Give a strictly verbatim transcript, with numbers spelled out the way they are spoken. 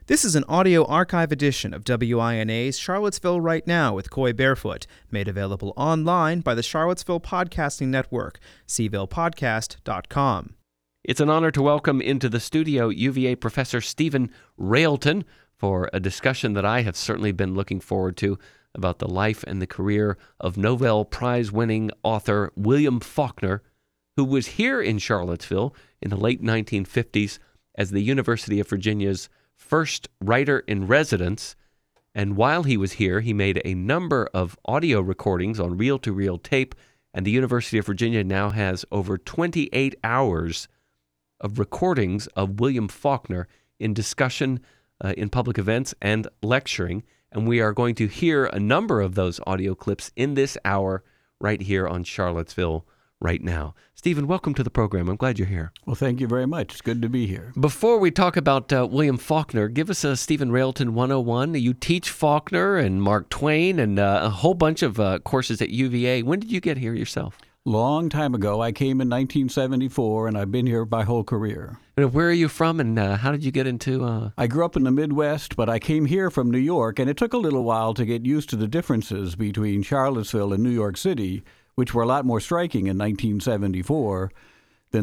This is an audio archive edition of W I N A's Charlottesville Right Now with Coy Barefoot, made available online by the Charlottesville Podcasting Network, c ville podcast dot com. It's an honor to welcome into the studio U V A Professor Stephen Railton for a discussion that I have certainly been looking forward to about the life and the career of Nobel Prize-winning author William Faulkner, who was here in Charlottesville in the late nineteen fifties as the University of Virginia's first writer-in-residence, and while he was here, he made a number of audio recordings on reel-to-reel tape, and the University of Virginia now has over twenty-eight hours of recordings of William Faulkner in discussion, uh, in public events, and lecturing, and we are going to hear a number of those audio clips in this hour right here on Charlottesville Right Now. Stephen, welcome to the program. I'm glad you're here. Well, thank you very much. It's good to be here. Before we talk about uh, William Faulkner, give us a Stephen Railton one oh one. You teach Faulkner and Mark Twain and uh, a whole bunch of uh, courses at U V A. When did you get here yourself? Long time ago. I came in nineteen seventy-four, and I've been here my whole career. And where are you from, and uh, how did you get into... Uh... I grew up in the Midwest, but I came here from New York, and it took a little while to get used to the differences between Charlottesville and New York City, which were a lot more striking in nineteen seventy-four.